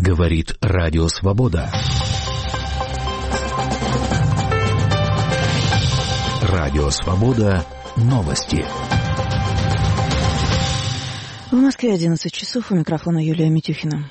Говорит Радио Свобода. Радио Свобода. Новости. В Москве 11 часов. У микрофона Юлия Митюхина.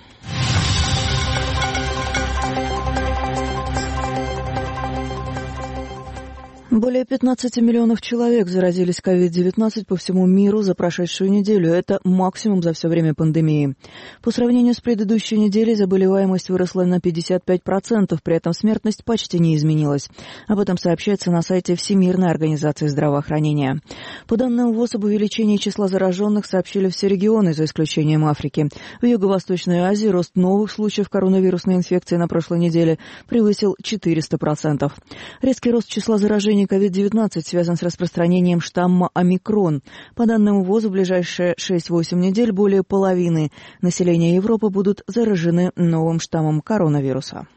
Более 15 миллионов человек заразились COVID-19 по всему миру за прошедшую неделю. Это максимум за все время пандемии. По сравнению с предыдущей неделей заболеваемость выросла на 55%, при этом смертность почти не изменилась. Об этом сообщается на сайте Всемирной организации здравоохранения. По данным ВОЗ, об увеличении числа зараженных сообщили все регионы, за исключением Африки. В Юго-Восточной Азии рост новых случаев коронавирусной инфекции на прошлой неделе превысил 400%. Резкий рост числа заражений COVID-19 связан с распространением штамма омикрон. По данным ВОЗ, в ближайшие 6-8 недель более половины населения Европы будут заражены новым штаммом коронавируса.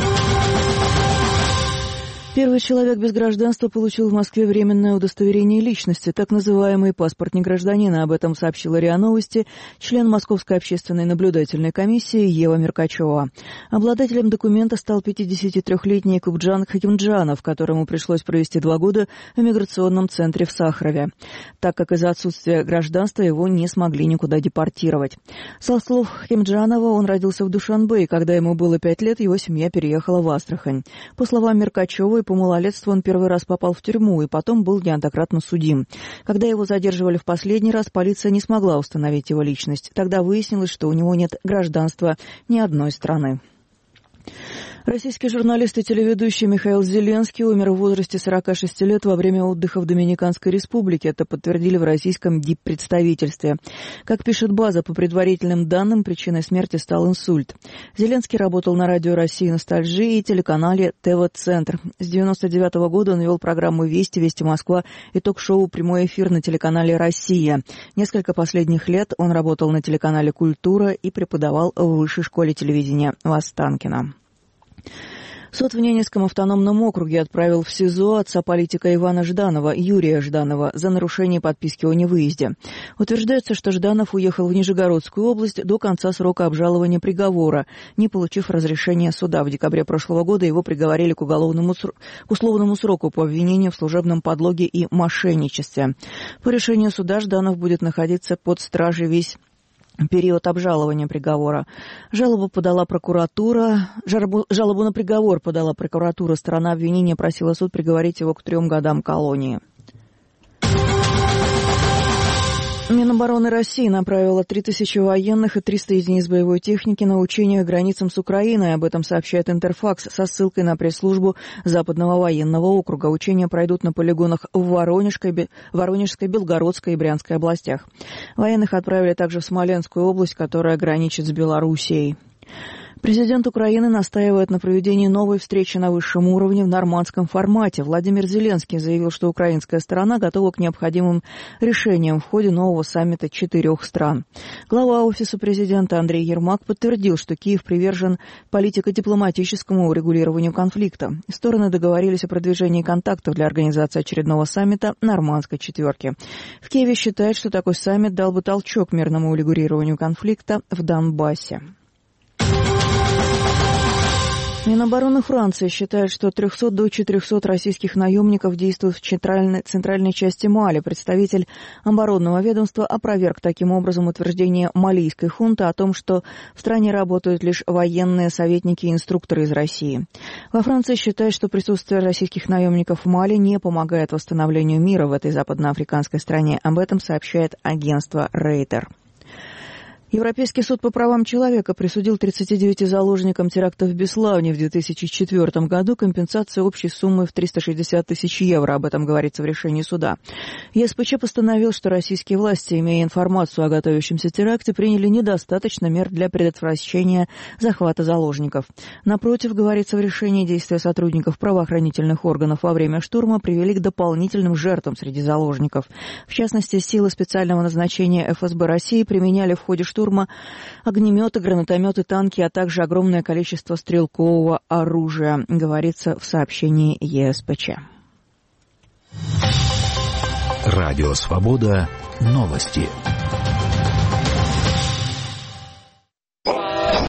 Первый человек без гражданства получил в Москве временное удостоверение личности, так называемый паспорт негражданина. Об этом сообщила РИА Новости член Московской общественной наблюдательной комиссии Ева Меркачева. Обладателем документа стал 53-летний Кубджан Хакимджанов, которому пришлось провести 2 года в миграционном центре в Сахарове, так как из-за отсутствия гражданства его не смогли никуда депортировать. Со слов Хакимджанова, он родился в Душанбе, и когда ему было 5 лет, его семья переехала в Астрахань. По словам Меркачевой, по малолетству он первый раз попал в тюрьму и потом был неоднократно судим. Когда его задерживали в последний раз, полиция не смогла установить его личность. Тогда выяснилось, что у него нет гражданства ни одной страны. Российский журналист и телеведущий Михаил Зеленский умер в возрасте 46 лет во время отдыха в Доминиканской республике. Это подтвердили в российском диппредставительстве. Как пишет «База», по предварительным данным, причиной смерти стал инсульт. Зеленский работал на радио России «Ностальжи» и телеканале ТВ-центр. С 1999 года он вел программу «Вести», «Вести Москва» и ток-шоу «Прямой эфир» на телеканале «Россия». Несколько последних лет он работал на телеканале «Культура» и преподавал в Высшей школе телевидения в Останкино. Суд в Ненецком автономном округе отправил в СИЗО отца политика Ивана Жданова, Юрия Жданова, за нарушение подписки о невыезде. Утверждается, что Жданов уехал в Нижегородскую область до конца срока обжалования приговора, не получив разрешения суда. В декабре прошлого года его приговорили к условному сроку по обвинению в служебном подлоге и мошенничестве. По решению суда Жданов будет находиться под стражей весь период обжалования приговора. Жалобу на приговор подала прокуратура. Сторона обвинения просила суд приговорить его к 3 годам колонии. Минобороны России направила 3000 военных и 300 единиц боевой техники на учения к границам с Украиной. Об этом сообщает Интерфакс со ссылкой на пресс-службу Западного военного округа. Учения пройдут на полигонах в Воронежской, Белгородской и Брянской областях. Военных отправили также в Смоленскую область, которая граничит с Белоруссией. Президент Украины настаивает на проведении новой встречи на высшем уровне в нормандском формате. Владимир Зеленский заявил, что украинская сторона готова к необходимым решениям в ходе нового саммита 4 стран. Глава Офиса президента Андрей Ермак подтвердил, что Киев привержен политико-дипломатическому урегулированию конфликта. Стороны договорились о продвижении контактов для организации очередного саммита «Нормандской четверки». В Киеве считают, что такой саммит дал бы толчок мирному урегулированию конфликта в Донбассе. Минобороны Франции считает, что от 300 до 400 российских наемников действуют в центральной части Мали. Представитель оборонного ведомства опроверг таким образом утверждение малийской хунты о том, что в стране работают лишь военные советники и инструкторы из России. Во Франции считают, что присутствие российских наемников в Мали не помогает восстановлению мира в этой западноафриканской стране. Об этом сообщает агентство Рейтер. Европейский суд по правам человека присудил 39 заложникам теракта в Беславне в 2004 году компенсацию общей суммы в 360 тысяч евро. Об этом говорится в решении суда. ЕСПЧ постановил, что российские власти, имея информацию о готовящемся теракте, приняли недостаточно мер для предотвращения захвата заложников. Напротив, говорится в решении, действия сотрудников правоохранительных органов во время штурма привели к дополнительным жертвам среди заложников. В частности, силы специального назначения ФСБ России применяли в ходе штурма огнеметы, гранатометы, танки, а также огромное количество стрелкового оружия, говорится в сообщении ЕСПЧ. Радио Свобода. Новости.